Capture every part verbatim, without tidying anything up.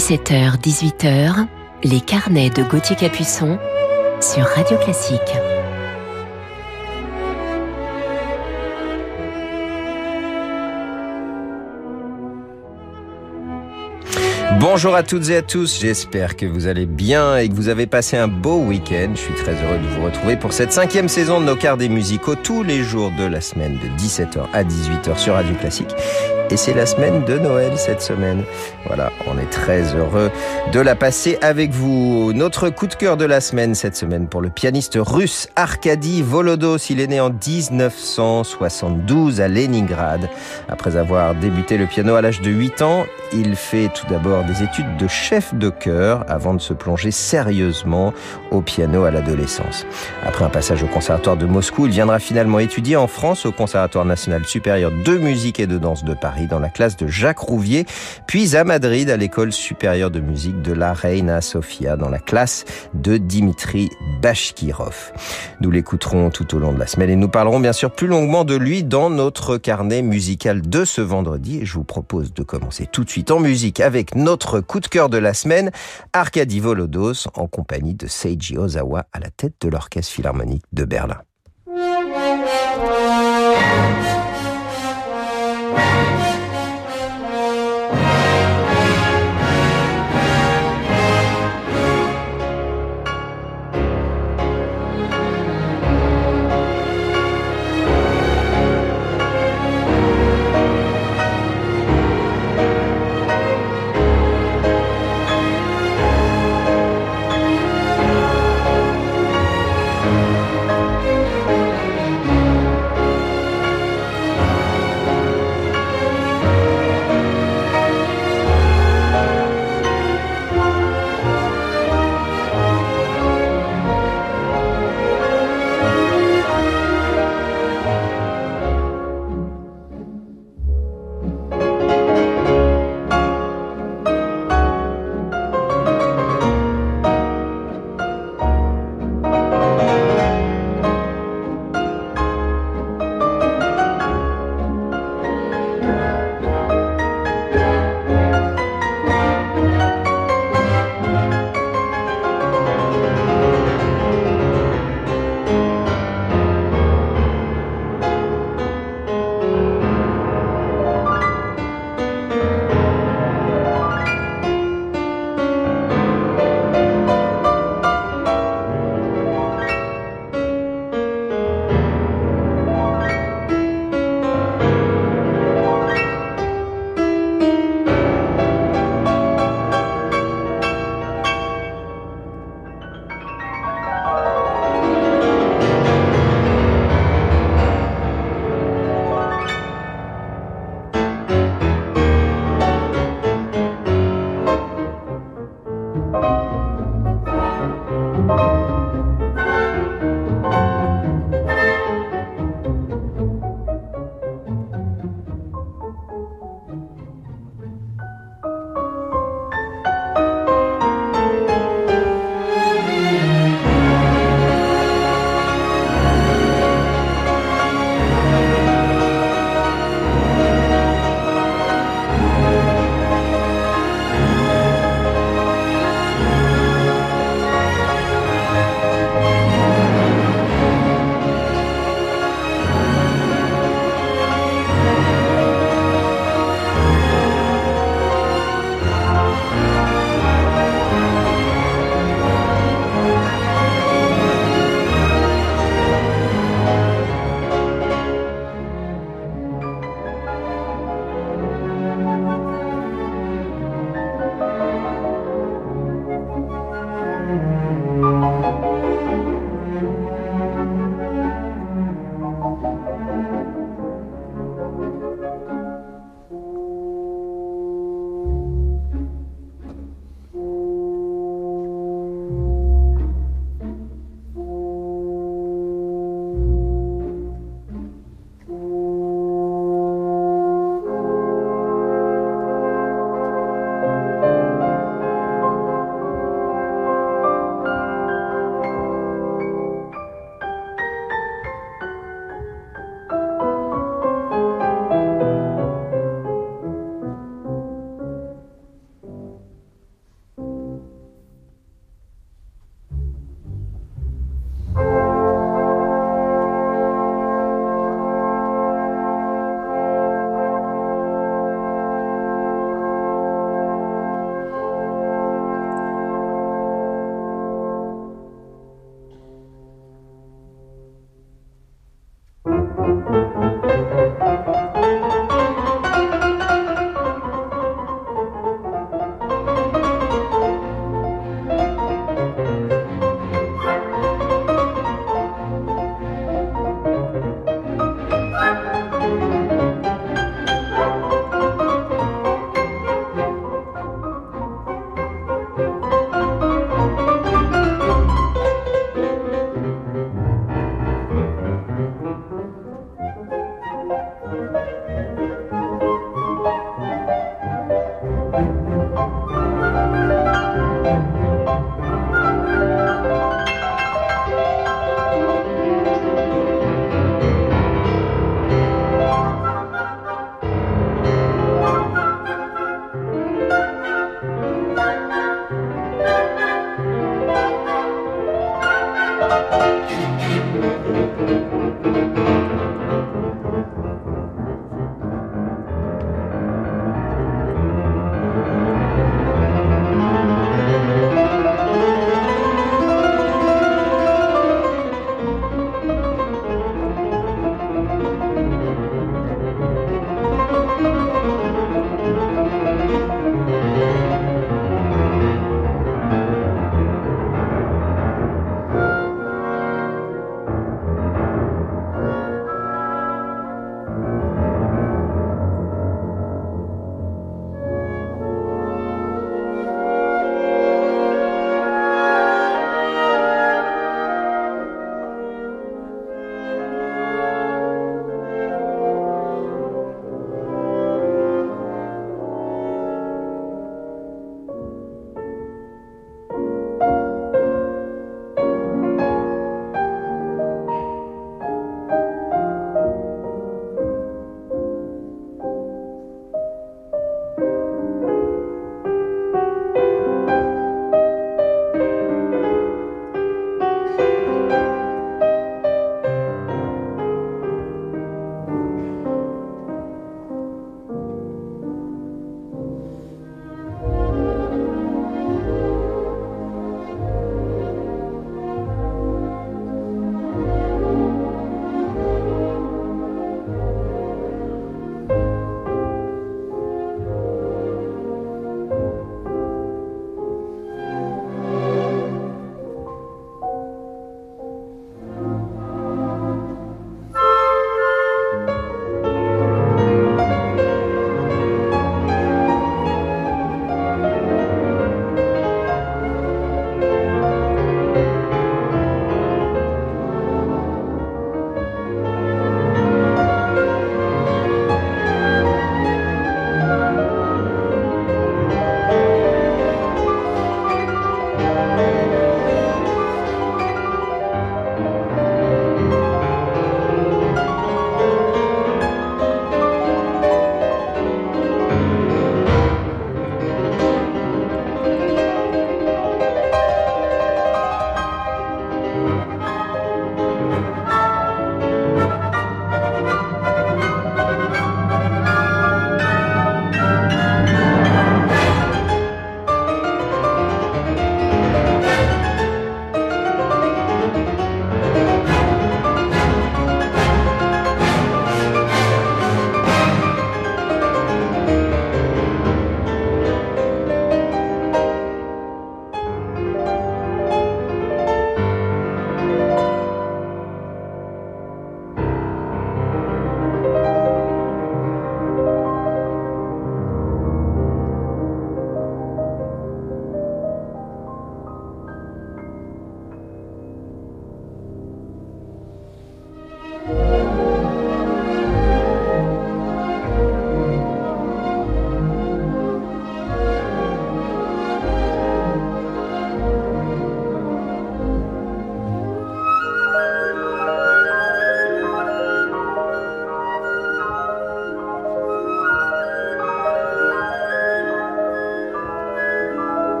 dix-sept heures dix-huit heures, les carnets de Gauthier Capuçon sur Radio Classique. Bonjour à toutes et à tous, j'espère que vous allez bien et que vous avez passé un beau week-end. Je suis très heureux de vous retrouver pour cette cinquième saison de nos carnets musicaux tous les jours de la semaine de dix-sept heures à dix-huit heures sur Radio Classique. Et c'est la semaine de Noël cette semaine. Voilà, on est très heureux de la passer avec vous. Notre coup de cœur de la semaine cette semaine pour le pianiste russe Arkady Volodos. Il est né en dix-neuf cent soixante-douze à Leningrad. Après avoir débuté le piano à l'âge de huit ans, il fait tout d'abord des études de chef de chœur avant de se plonger sérieusement au piano à l'adolescence. Après un passage au conservatoire de Moscou, il viendra finalement étudier en France au Conservatoire national supérieur de musique et de danse de Paris dans la classe de Jacques Rouvier, puis à Madrid à l'école supérieure de musique de la Reina Sofia dans la classe de Dimitri Bashkirov. Nous l'écouterons tout au long de la semaine et nous parlerons bien sûr plus longuement de lui dans notre carnet musical de ce vendredi. Et je vous propose de commencer tout de suite en musique avec notre coup de cœur de la semaine, Arkady Volodos en compagnie de Seiji Ozawa à la tête de l'Orchestre Philharmonique de Berlin.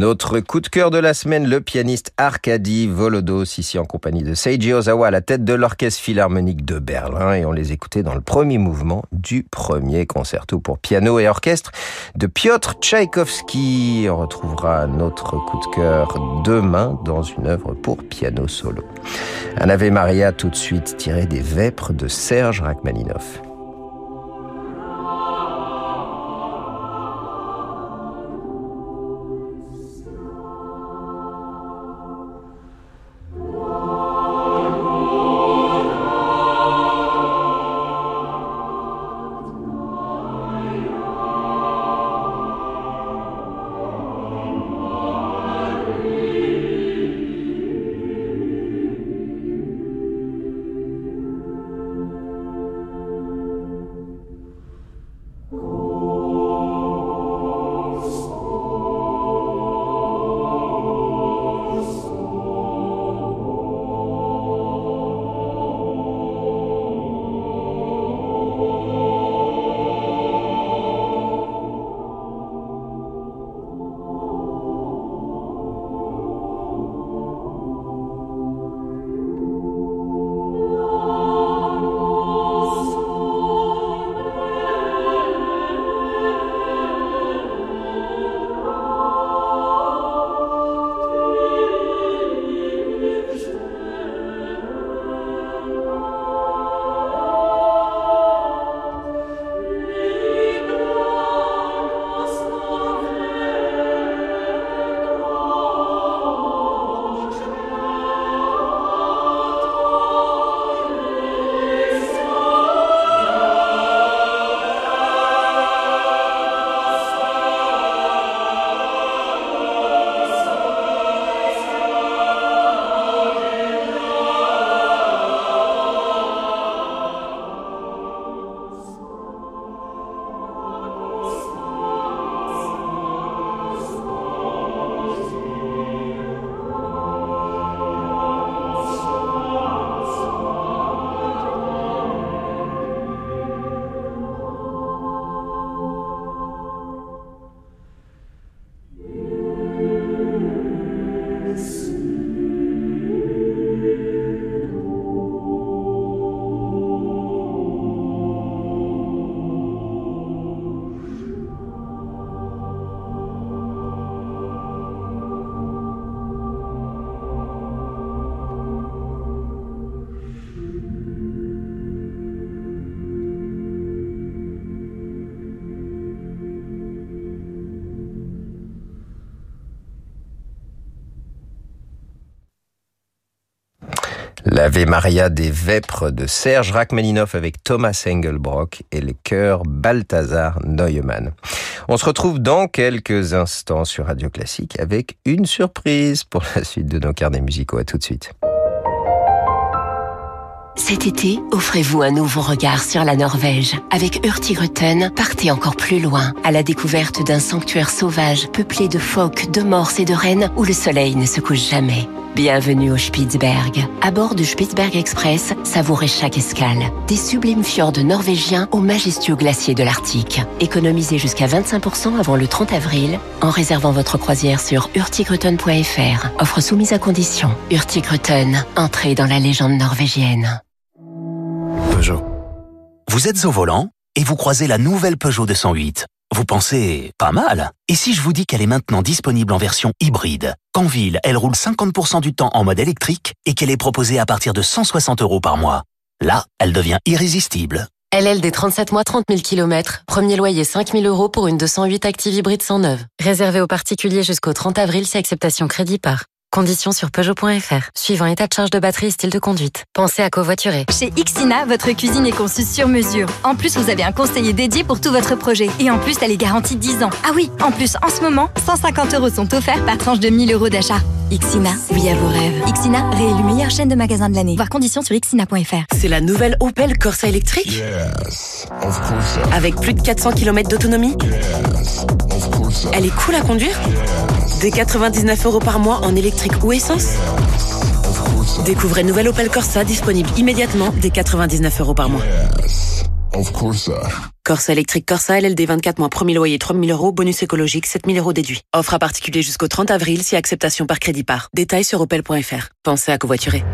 Notre coup de cœur de la semaine, le pianiste Arkady Volodos, ici en compagnie de Seiji Ozawa à la tête de l'Orchestre Philharmonique de Berlin, et on les écoutait dans le premier mouvement du premier concerto pour piano et orchestre de Piotr Tchaïkovski. On retrouvera notre coup de cœur demain dans une œuvre pour piano solo. Un Ave Maria tout de suite tiré des Vêpres de Serge Rachmaninoff. L'Ave Maria des Vêpres de Serge Rachmaninoff avec Thomas Engelbrock et le chœur Balthazar Neumann. On se retrouve dans quelques instants sur Radio Classique avec une surprise pour la suite de nos carnets musicaux. À tout de suite. Cet été, offrez-vous un nouveau regard sur la Norvège. Avec Hurtigruten, partez encore plus loin, à la découverte d'un sanctuaire sauvage peuplé de phoques, de morses et de rennes où le soleil ne se couche jamais. Bienvenue au Spitzberg. À bord du Spitzberg Express, savourez chaque escale. Des sublimes fjords norvégiens aux majestueux glaciers de l'Arctique. Économisez jusqu'à vingt-cinq pour cent avant le trente avril en réservant votre croisière sur hurtigruten point f r. Offre soumise à condition. Hurtigruten, entrée dans la légende norvégienne. Peugeot. Vous êtes au volant et vous croisez la nouvelle Peugeot deux cent huit. Vous pensez, pas mal. Et si je vous dis qu'elle est maintenant disponible en version hybride? Qu'en ville, elle roule cinquante pour cent du temps en mode électrique et qu'elle est proposée à partir de cent soixante euros par mois. Là, elle devient irrésistible. L L D trente-sept mois, trente mille kilomètres. Premier loyer cinq mille euros pour une deux cent huit Active hybride sans neuve. Réservé aux particuliers jusqu'au trente avril si acceptation crédit par. Conditions sur Peugeot point f r. Suivant état de charge de batterie et style de conduite. Pensez à covoiturer. Chez Ixina, votre cuisine est conçue sur mesure. En plus, vous avez un conseiller dédié pour tout votre projet. Et en plus, elle est garantie dix ans. Ah oui, en plus, en ce moment, cent cinquante euros sont offerts par tranche de mille euros d'achat. Ixina, oui à vos rêves. Ixina, réélu meilleure chaîne de magasins de l'année. Voir conditions sur ixina point f r. C'est la nouvelle Opel Corsa électrique. Yes, of course. Avec plus de quatre cents kilomètres d'autonomie. Yes, of course. Elle est cool à conduire. Yes. Dès quatre-vingt-dix-neuf euros par mois en électrique ou essence. Yes, of course. Découvrez nouvelle Opel Corsa disponible immédiatement dès quatre-vingt-dix-neuf euros par mois. Yes, Of course that. Corsa électrique Corsa L L D vingt-quatre mois, premier loyer trois mille euros, bonus écologique sept mille euros déduits. Offre à particulier jusqu'au trente avril si acceptation par crédit par. Détails sur opel point f r. Pensez à covoiturer.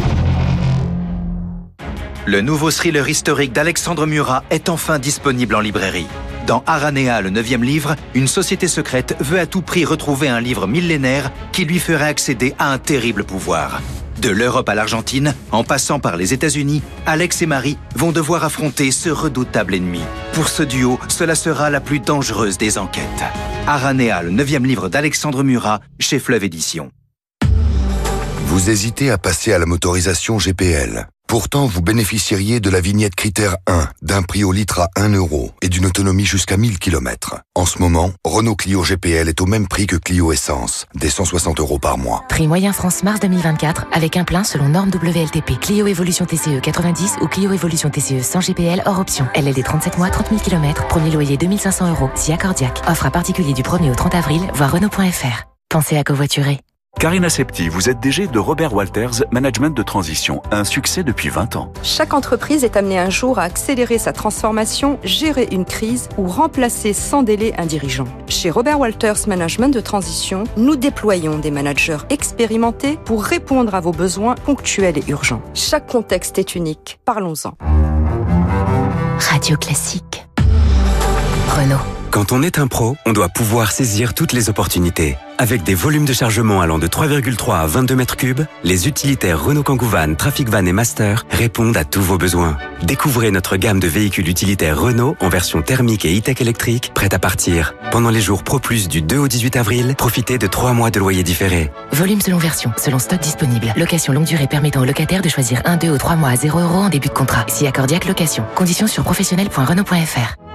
Le nouveau thriller historique d'Alexandre Murat est enfin disponible en librairie. Dans Aranea, le neuvième livre, une société secrète veut à tout prix retrouver un livre millénaire qui lui ferait accéder à un terrible pouvoir. De l'Europe à l'Argentine, en passant par les États-Unis, Alex et Marie vont devoir affronter ce redoutable ennemi. Pour ce duo, cela sera la plus dangereuse des enquêtes. Aranea, le neuvième livre d'Alexandre Murat, chez Fleuve Édition. Vous hésitez à passer à la motorisation G P L. Pourtant, vous bénéficieriez de la vignette critère un, d'un prix au litre à un euro et d'une autonomie jusqu'à mille kilomètres. En ce moment, Renault Clio G P L est au même prix que Clio Essence, des cent soixante euros par mois. Prix moyen France mars deux mille vingt-quatre avec un plein selon norme W L T P. Clio Evolution T C E quatre-vingt-dix ou Clio Evolution T C E sans G P L hors option. L L D trente-sept mois, trente mille kilomètres, premier loyer deux mille cinq cents euros, si accordiaque. Offre à particulier du premier au trente avril, voir Renault point f r. Pensez à covoiturer. Karina Septi, vous êtes D G de Robert Walters Management de Transition, un succès depuis vingt ans. Chaque entreprise est amenée un jour à accélérer sa transformation, gérer une crise ou remplacer sans délai un dirigeant. Chez Robert Walters Management de Transition, nous déployons des managers expérimentés pour répondre à vos besoins ponctuels et urgents. Chaque contexte est unique. Parlons-en. Radio Classique. Renault. Quand on est un pro, on doit pouvoir saisir toutes les opportunités. Avec des volumes de chargement allant de trois virgule trois à vingt-deux mètres cubes, les utilitaires Renault Kangoo Van, Trafic Van et Master répondent à tous vos besoins. Découvrez notre gamme de véhicules utilitaires Renault en version thermique et e-tech électrique, prête à partir. Pendant les jours Pro Plus du deux au dix-huit avril, profitez de trois mois de loyer différé. Volume selon version, selon stock disponible. Location longue durée permettant aux locataires de choisir un, deux ou trois mois à zéro euros en début de contrat. Si accordiaque location. Conditions sur professionnel point renault point f r.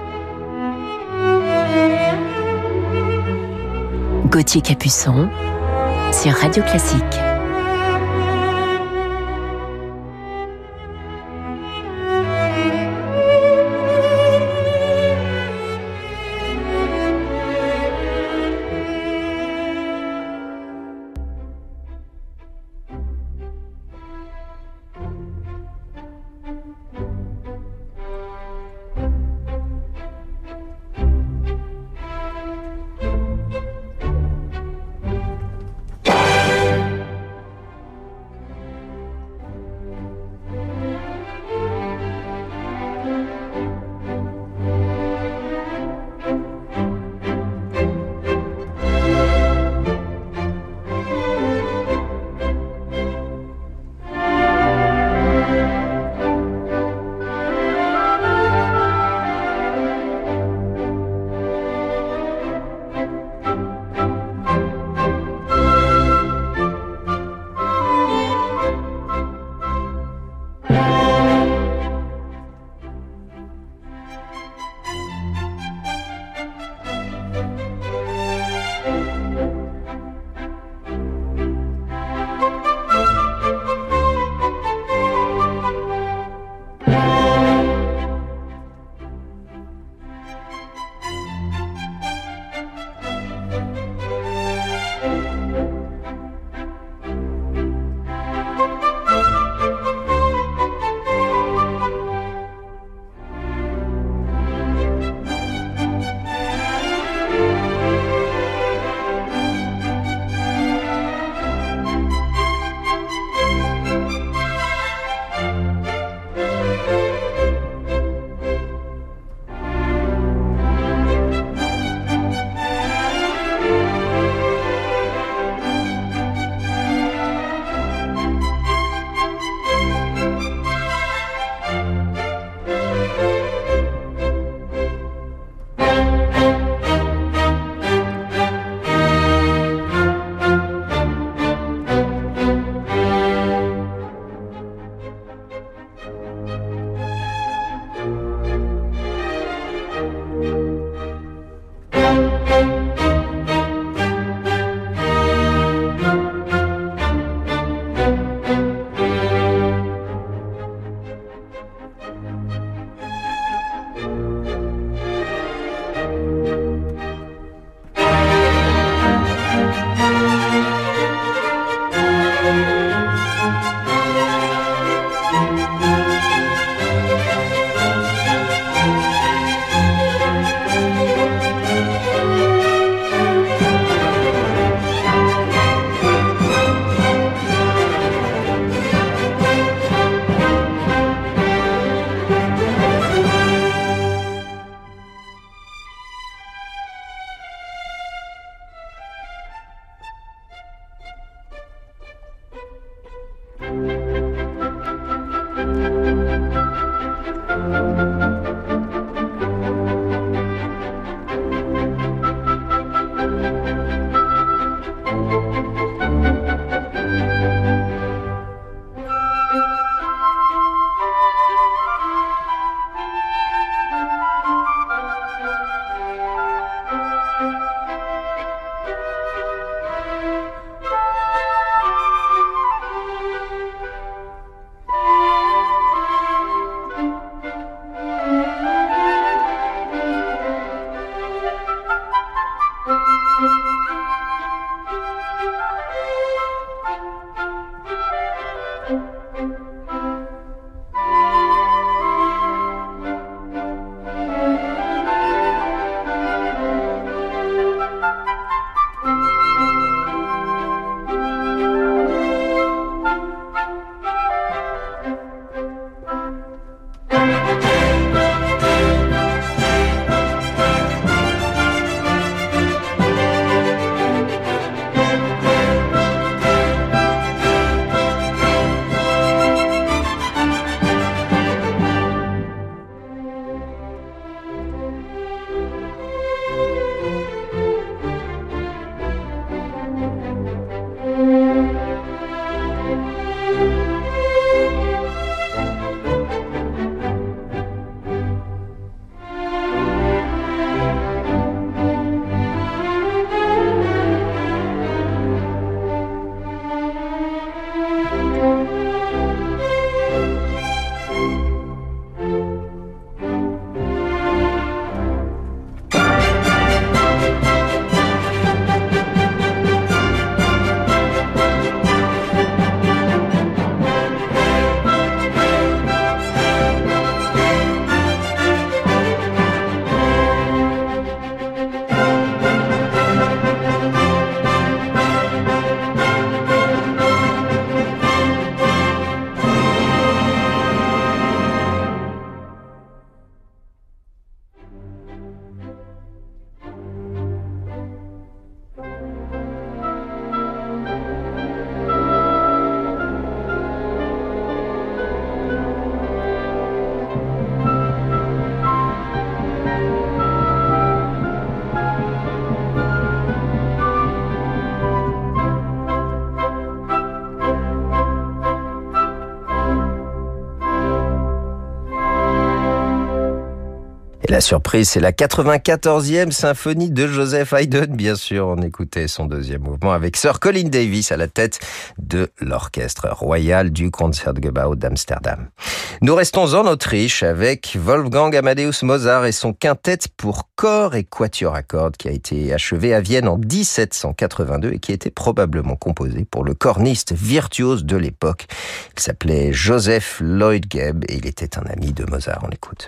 Gauthier Capuçon sur Radio Classique. la surprise, c'est la quatre-vingt-quatorzième symphonie de Joseph Haydn, bien sûr. On écoutait son deuxième mouvement avec Sir Colin Davis à la tête de l'orchestre royal du Concertgebouw d'Amsterdam. Nous restons en Autriche avec Wolfgang Amadeus Mozart et son quintet pour corps et quatuor à cordes qui a été achevé à Vienne en dix-sept cent quatre-vingt-deux et qui était probablement composé pour le corniste virtuose de l'époque. Il s'appelait Joseph Lloyd Webb et il était un ami de Mozart. On écoute.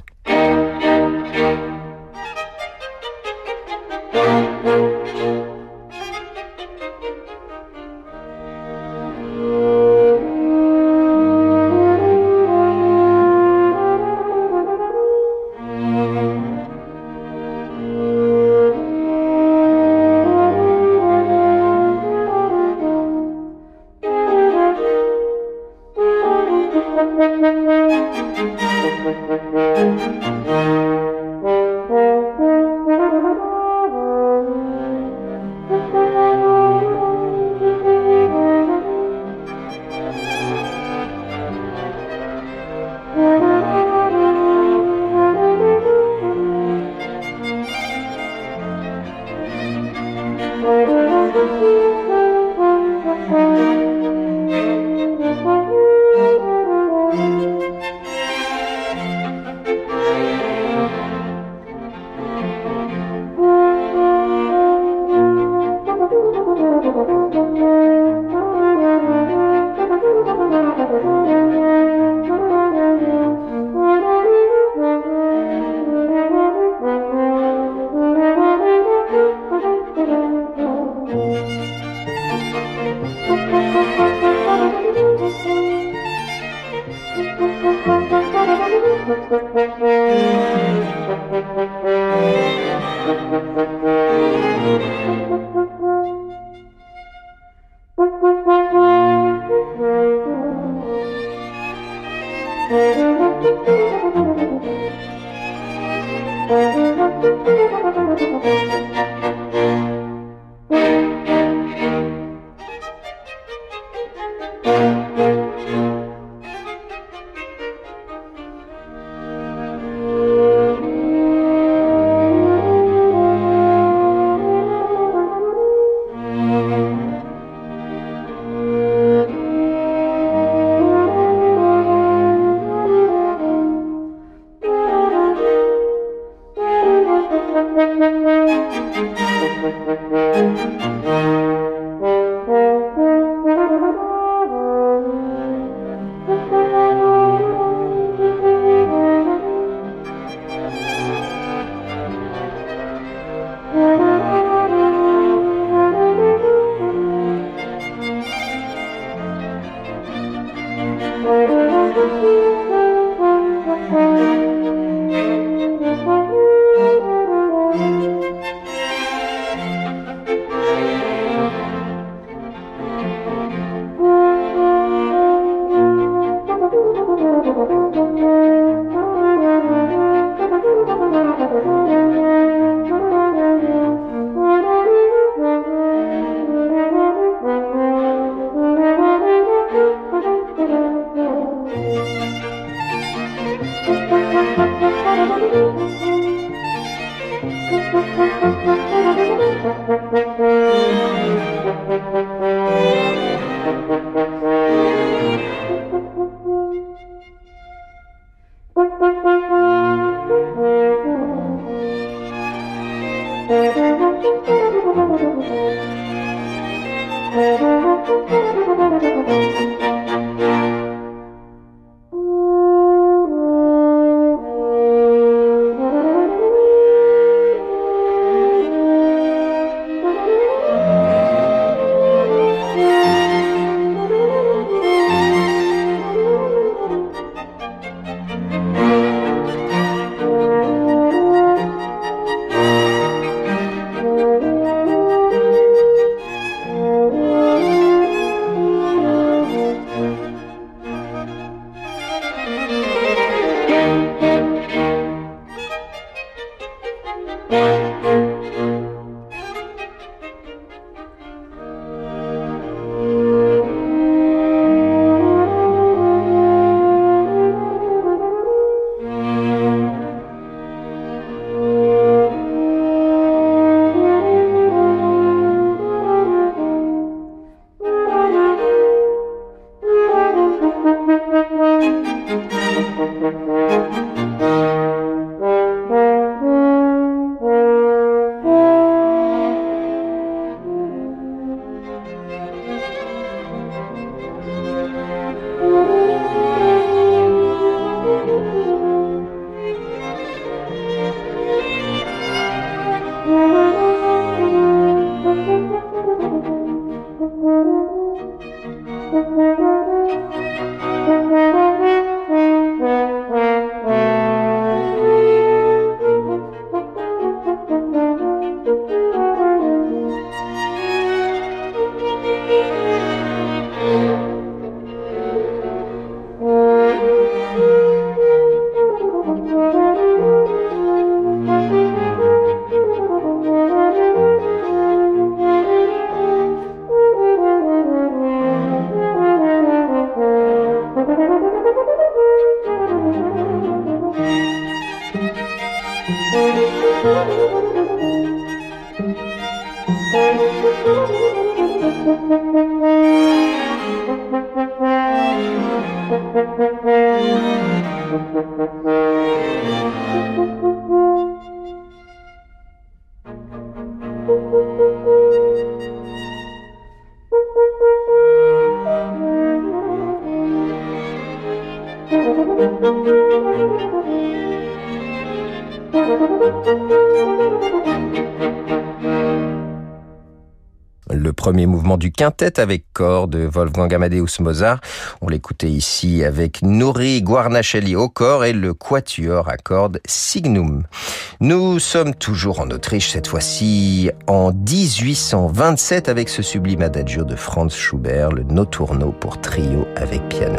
Le premier mouvement du quintet avec corps de Wolfgang Amadeus Mozart. On l'écoutait ici avec Nouri Guarnaschelli au corps et le quatuor à cordes Signum. Nous sommes toujours en Autriche, cette fois-ci en dix-huit cent vingt-sept avec ce sublime adagio de Franz Schubert, le Notturno pour trio avec piano.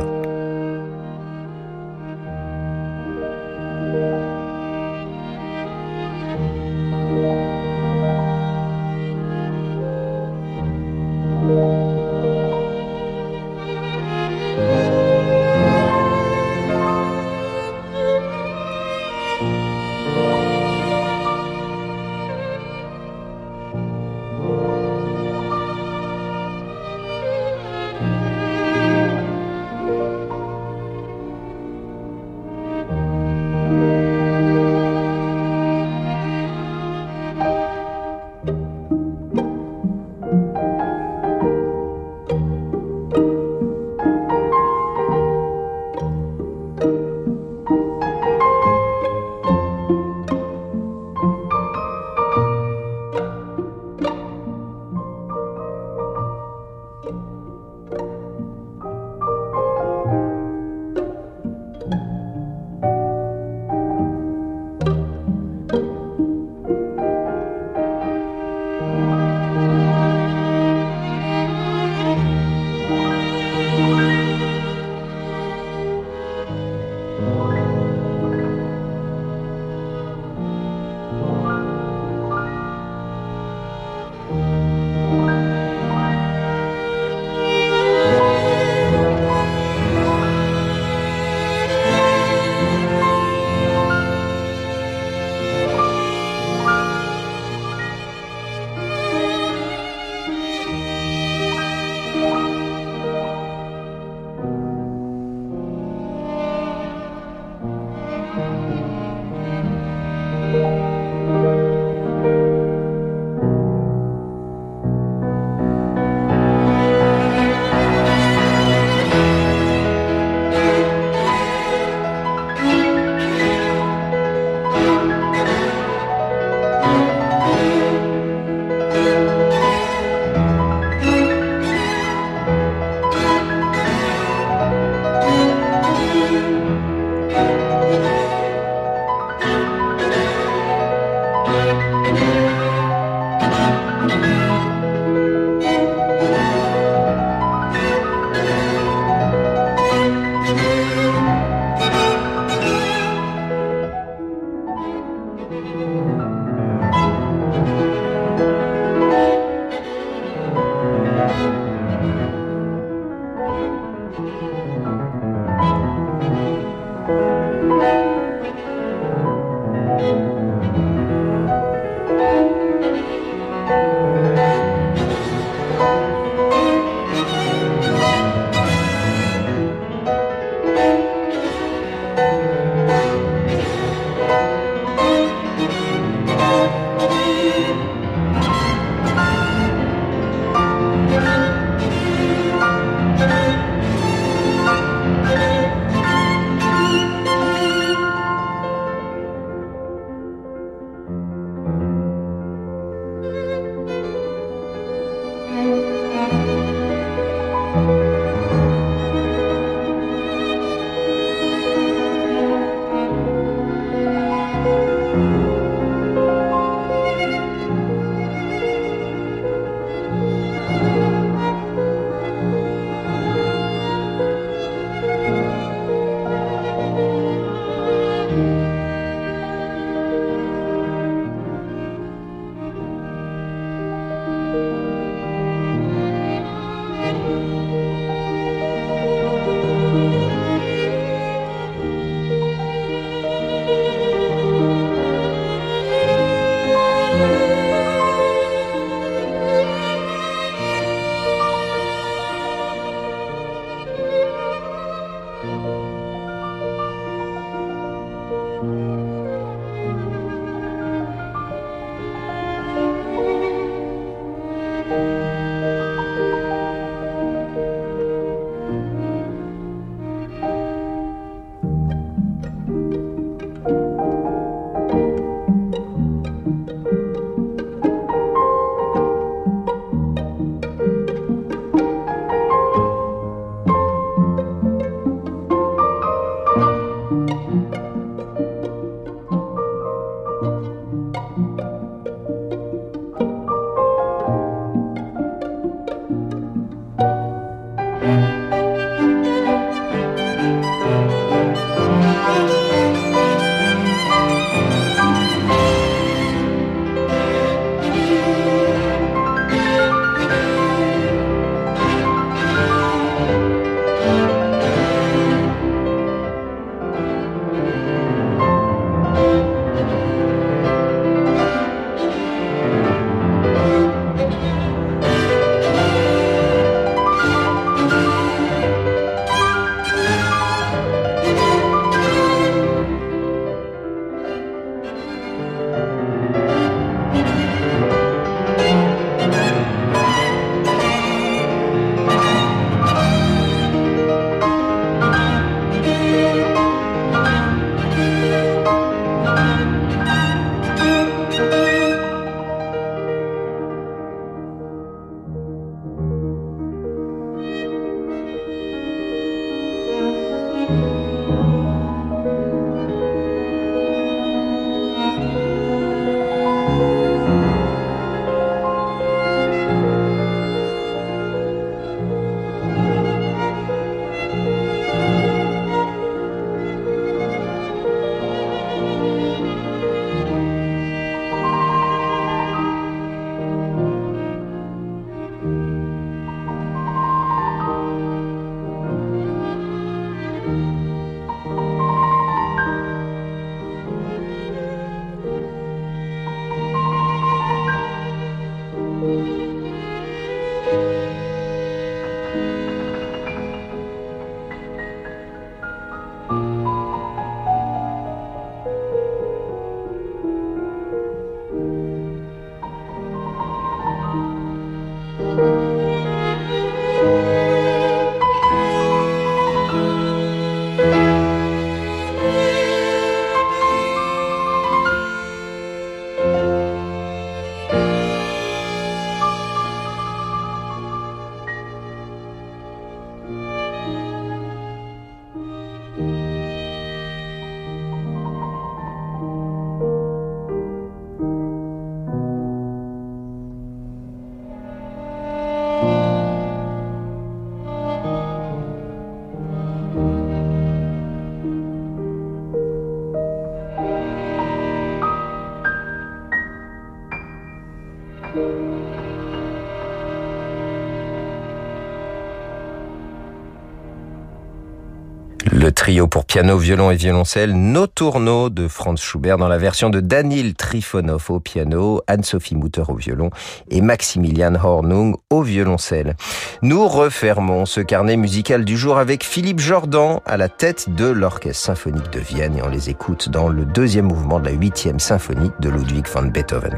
Le trio pour piano, violon et violoncelle Notturno de Franz Schubert dans la version de Danil Trifonov au piano, Anne-Sophie Mutter au violon et Maximilian Hornung au violoncelle. Nous refermons ce carnet musical du jour avec Philippe Jordan à la tête de l'Orchestre symphonique de Vienne et on les écoute dans le deuxième mouvement de la huitième symphonie de Ludwig van Beethoven.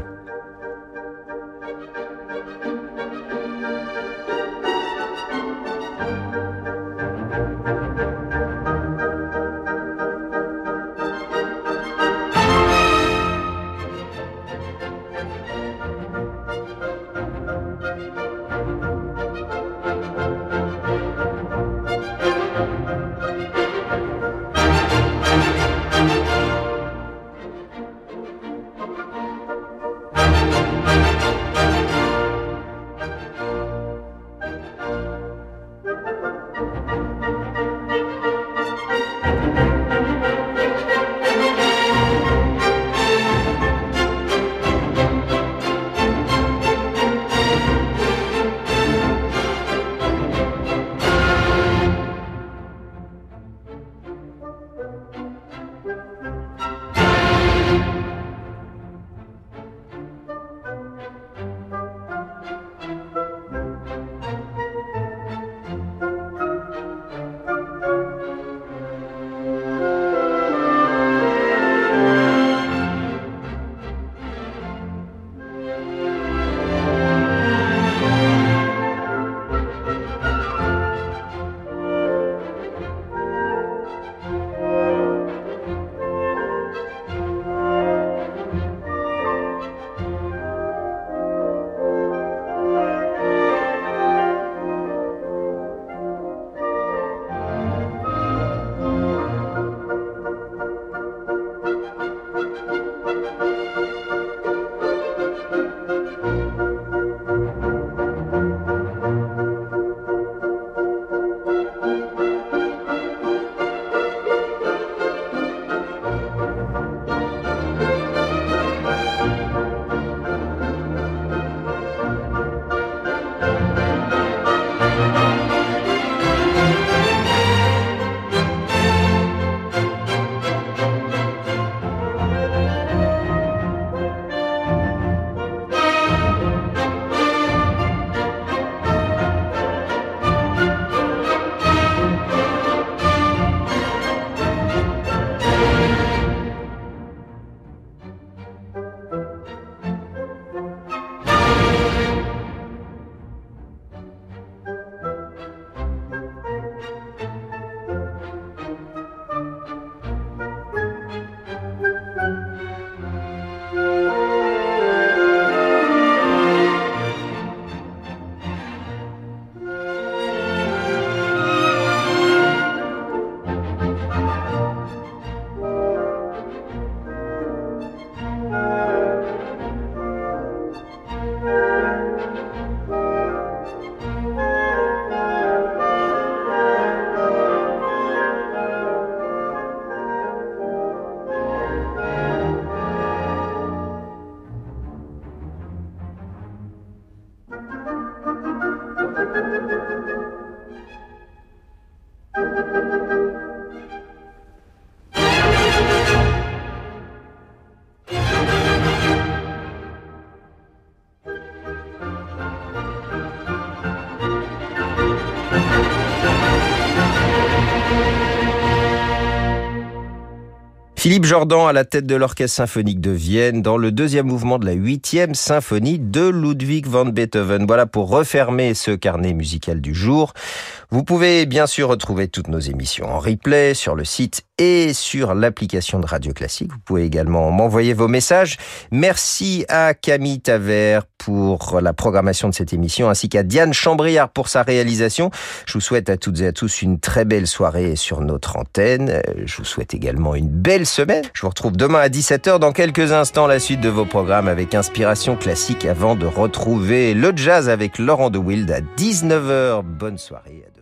Philippe Jordan à la tête de l'Orchestre symphonique de Vienne dans le deuxième mouvement de la huitième symphonie de Ludwig van Beethoven. Voilà pour refermer ce carnet musical du jour. Vous pouvez bien sûr retrouver toutes nos émissions en replay sur le site et sur l'application de Radio Classique. Vous pouvez également m'envoyer vos messages. Merci à Camille Tavert pour la programmation de cette émission, ainsi qu'à Diane Chambriard pour sa réalisation. Je vous souhaite à toutes et à tous une très belle soirée sur notre antenne. Je vous souhaite également une belle semaine. Je vous retrouve demain à dix-sept heures. Dans quelques instants, la suite de vos programmes avec Inspiration Classique avant de retrouver le jazz avec Laurent de Wild à dix-neuf heures. Bonne soirée. À